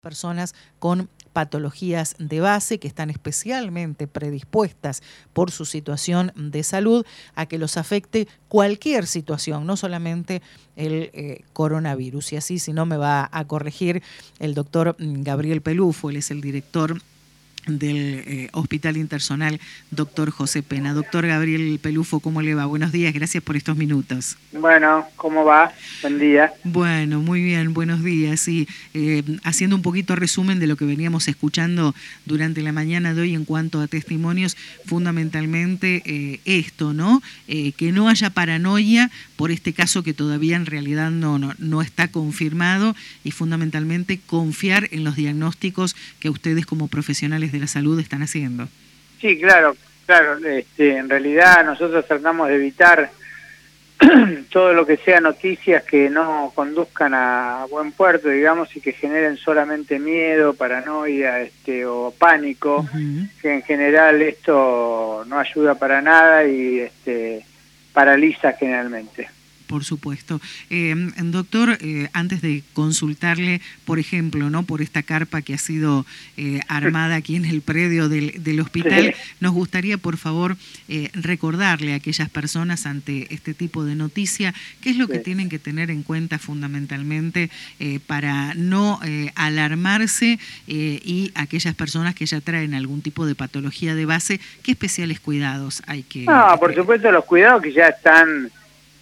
personas con patologías de base que están especialmente predispuestas por su situación de salud a que los afecte cualquier situación, no solamente el coronavirus. Y así, si no, me va a corregir el doctor Gabriel Pelufo, él es el director del Hospital Intersonal Dr. José Pena. Doctor Gabriel Pelufo, ¿cómo le va? Buenos días, gracias por estos minutos. Bueno, ¿cómo va? Buen día. Bueno, muy bien, buenos días. Y haciendo un poquito resumen de lo que veníamos escuchando durante la mañana de hoy en cuanto a testimonios, fundamentalmente esto, ¿no? Que no haya paranoia por este caso que todavía en realidad no está confirmado, y fundamentalmente confiar en los diagnósticos que ustedes como profesionales de la salud están haciendo. Sí, claro. En realidad nosotros tratamos de evitar todo lo que sea noticias que no conduzcan a buen puerto, digamos, y que generen solamente miedo, paranoia, o pánico, que en general esto no ayuda para nada y paraliza generalmente. Por supuesto. Doctor, antes de consultarle, por ejemplo, ¿no?, por esta carpa que ha sido armada aquí en el predio del hospital, sí, nos gustaría, por favor, recordarle a aquellas personas ante este tipo de noticia qué es lo que tienen que tener en cuenta fundamentalmente para no alarmarse, y aquellas personas que ya traen algún tipo de patología de base, ¿qué especiales cuidados hay que...? No, por supuesto, los cuidados que ya están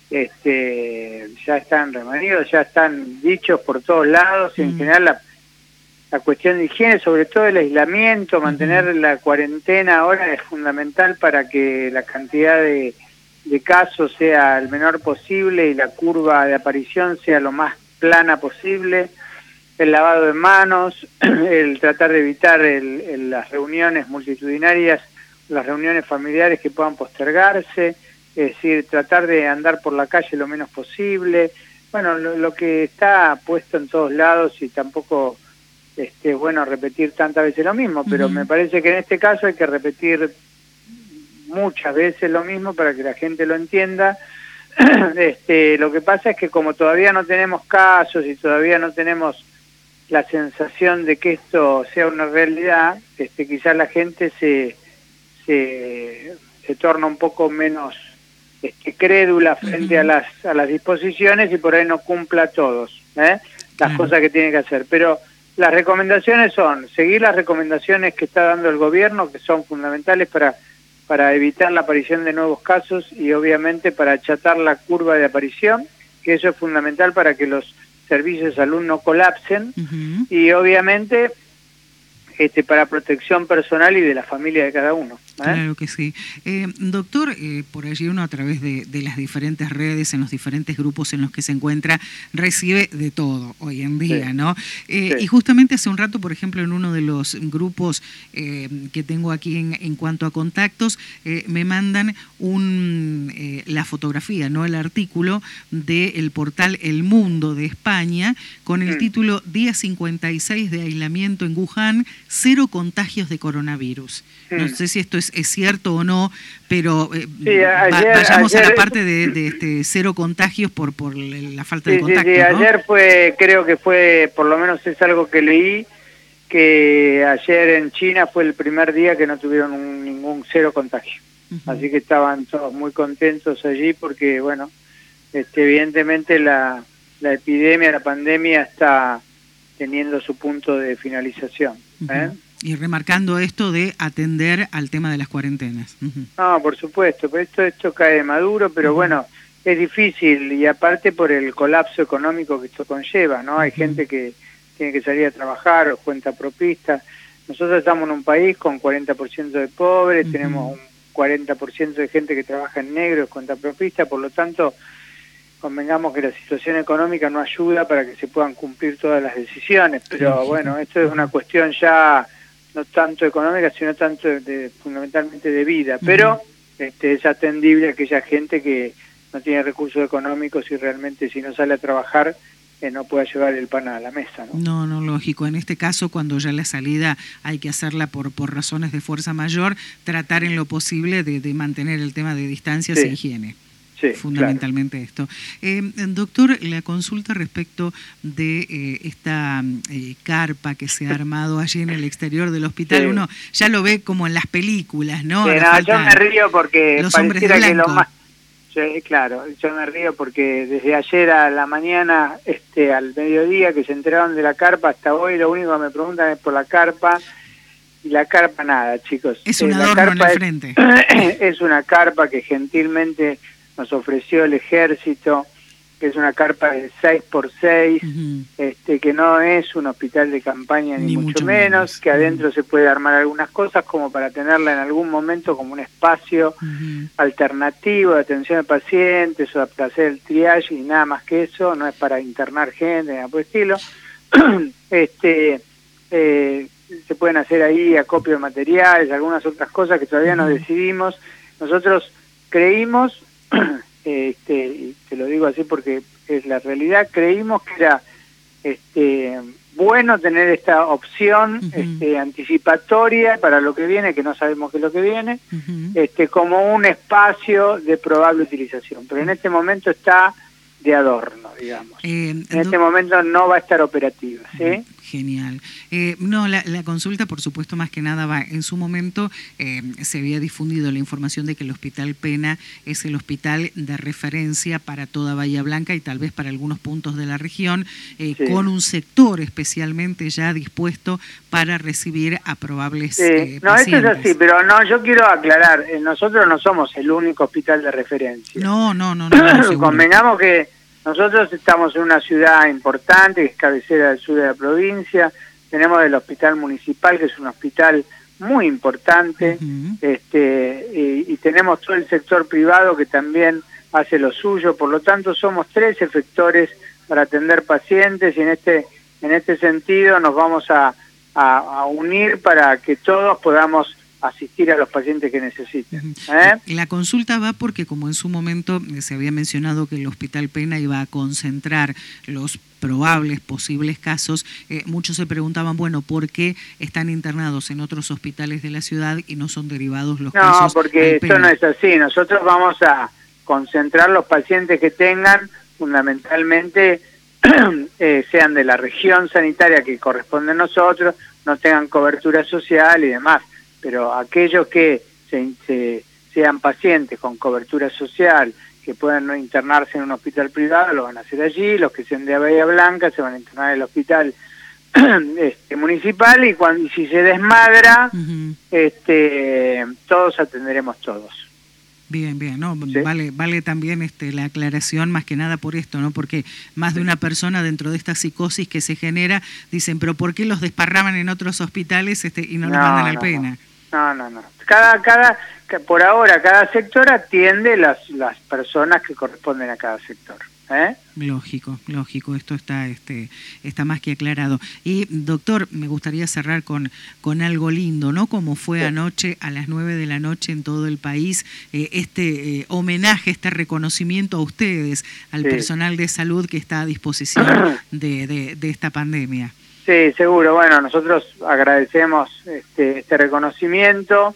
remediados, ya están dichos por todos lados, y en general la cuestión de higiene, sobre todo el aislamiento, mantener la cuarentena ahora es fundamental para que la cantidad de casos sea el menor posible y la curva de aparición sea lo más plana posible. El lavado de manos, el tratar de evitar las reuniones multitudinarias, las reuniones familiares que puedan postergarse. Es decir, tratar de andar por la calle lo menos posible. Bueno, lo que está puesto en todos lados, y tampoco bueno repetir tantas veces lo mismo, pero me parece que en este caso hay que repetir muchas veces lo mismo para que la gente lo entienda. Lo que pasa es que como todavía no tenemos casos y todavía no tenemos la sensación de que esto sea una realidad, quizás la gente se torna un poco menos crédula frente a las disposiciones, y por ahí no cumpla todos las cosas que tiene que hacer. Pero las recomendaciones son seguir las recomendaciones que está dando el gobierno, que son fundamentales para evitar la aparición de nuevos casos y obviamente para achatar la curva de aparición, que eso es fundamental para que los servicios de salud no colapsen, y obviamente para protección personal y de la familia de cada uno. Claro que sí. Doctor, por allí uno a través de las diferentes redes, en los diferentes grupos en los que se encuentra, recibe de todo hoy en día, ¿no? Y justamente hace un rato, por ejemplo, en uno de los grupos que tengo aquí en cuanto a contactos, me mandan la fotografía, ¿no?, el artículo del portal El Mundo de España, con el título Día 56 de aislamiento en Wuhan, 0 contagios de coronavirus. No sé si esto es cierto o no, pero vayamos a la parte de 0 contagios por la falta de contacto, ¿no? Ayer creo que fue, por lo menos es algo que leí, que ayer en China fue el primer día que no tuvieron ningún 0 contagio. Así que estaban todos muy contentos allí porque, bueno, evidentemente la epidemia, la pandemia está teniendo su punto de finalización. Y remarcando esto de atender al tema de las cuarentenas. No, por supuesto, pero esto cae de maduro, pero bueno, es difícil, y aparte por el colapso económico que esto conlleva, ¿no? Hay gente que tiene que salir a trabajar, o cuenta propista. Nosotros estamos en un país con 40% de pobres, tenemos un 40% de gente que trabaja en negro, es cuenta propista, por lo tanto, convengamos que la situación económica no ayuda para que se puedan cumplir todas las decisiones, pero bueno, esto es una cuestión ya no tanto económica, sino tanto fundamentalmente de vida, pero es atendible a aquella gente que no tiene recursos económicos y realmente si no sale a trabajar no pueda llevar el pan a la mesa, ¿no? No, lógico. En este caso, cuando ya la salida hay que hacerla por razones de fuerza mayor, tratar en lo posible de mantener el tema de distancias e higiene. Sí, fundamentalmente claro. esto. Doctor, la consulta respecto de esta carpa que se ha armado allí en el exterior del hospital, uno ya lo ve como en las películas, ¿no? Sí, no, yo me río porque los hombres de pareciera que blanco. lo más... Sí, claro, yo me río porque desde ayer a la mañana, al mediodía que se enteraron de la carpa, hasta hoy lo único que me preguntan es por la carpa. Y la carpa nada, chicos. Es un adorno en el frente. Es una carpa que gentilmente nos ofreció el ejército, que es una carpa de 6x6, que no es un hospital de campaña ni mucho menos, que adentro se puede armar algunas cosas como para tenerla en algún momento como un espacio alternativo de atención a pacientes o para hacer el triage y nada más que eso, no es para internar gente, nada por el estilo. Se pueden hacer ahí acopio de materiales, algunas otras cosas que todavía no decidimos. Nosotros creímos, y te lo digo así porque es la realidad, creímos que era bueno tener esta opción anticipatoria para lo que viene, que no sabemos qué es lo que viene, como un espacio de probable utilización. Pero en este momento está de adorno, digamos. En este momento no va a estar operativa, ¿sí? Genial. No, la consulta, por supuesto, más que nada va. En su momento se había difundido la información de que el Hospital Pena es el hospital de referencia para toda Bahía Blanca y tal vez para algunos puntos de la región, con un sector especialmente ya dispuesto para recibir a probables no, pacientes. eso es así, pero no, yo quiero aclarar, nosotros no somos el único hospital de referencia. No. Convengamos que nosotros estamos en una ciudad importante, que es cabecera del sur de la provincia, tenemos el hospital municipal, que es un hospital muy importante, y tenemos todo el sector privado que también hace lo suyo, por lo tanto somos 3 efectores para atender pacientes y en este sentido nos vamos a unir para que todos podamos asistir a los pacientes que necesiten. La consulta va porque, como en su momento se había mencionado que el Hospital Pena iba a concentrar los probables, posibles casos, muchos se preguntaban, bueno, ¿por qué están internados en otros hospitales de la ciudad y no son derivados los casos? No, porque esto no es así. Nosotros vamos a concentrar los pacientes que tengan, fundamentalmente, sean de la región sanitaria que corresponde a nosotros, no tengan cobertura social y demás. Pero aquellos que sean pacientes con cobertura social, que puedan no internarse en un hospital privado, lo van a hacer allí. Los que sean de Bahía Blanca se van a internar en el hospital municipal y si se desmadra, todos atenderemos todos. Bien, no, ¿sí? Vale también la aclaración más que nada por esto, ¿no? Porque más de una persona dentro de esta psicosis que se genera dicen, pero ¿por qué los desparraman en otros hospitales y no los mandan al Pena? No. Por ahora cada sector atiende las personas que corresponden a cada sector. Lógico, esto está más que aclarado. Y doctor, me gustaría cerrar con algo lindo, ¿no? Como fue anoche a las 9 de la noche en todo el país, homenaje, este reconocimiento a ustedes, al personal de salud que está a disposición de esta pandemia. Sí, seguro. Bueno, nosotros agradecemos este reconocimiento,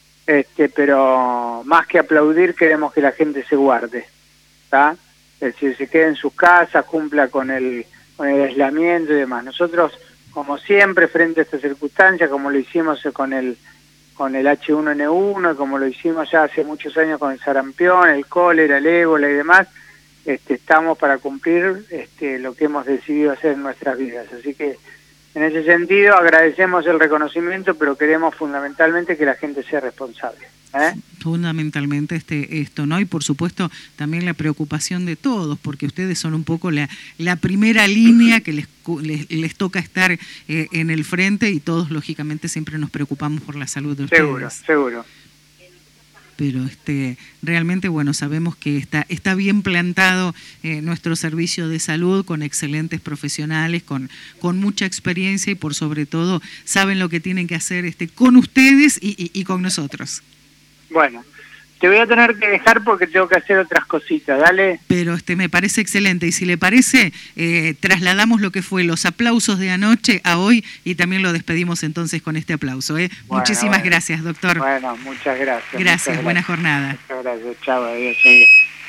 pero más que aplaudir queremos que la gente se guarde, ¿está? Es decir, se quede en sus casas, cumpla con el aislamiento y demás. Nosotros, como siempre, frente a esta circunstancia, como lo hicimos con el H1N1, como lo hicimos ya hace muchos años con el sarampión, el cólera, el ébola y demás, estamos para cumplir lo que hemos decidido hacer en nuestras vidas. Así que, en ese sentido, agradecemos el reconocimiento, pero queremos fundamentalmente que la gente sea responsable. Fundamentalmente esto, ¿no? Y por supuesto también la preocupación de todos, porque ustedes son un poco la primera línea que les toca estar en el frente y todos lógicamente siempre nos preocupamos por la salud de ustedes. Seguro. Pero realmente, bueno, sabemos que está bien plantado nuestro servicio de salud con excelentes profesionales, con mucha experiencia y por sobre todo saben lo que tienen que hacer con ustedes y con nosotros. Bueno, te voy a tener que dejar porque tengo que hacer otras cositas, dale. Pero me parece excelente y si le parece, trasladamos lo que fue los aplausos de anoche a hoy y también lo despedimos entonces con este aplauso. Muchísimas gracias, doctor. Bueno, muchas gracias. Gracias, buena jornada. Muchas gracias, chao, adiós.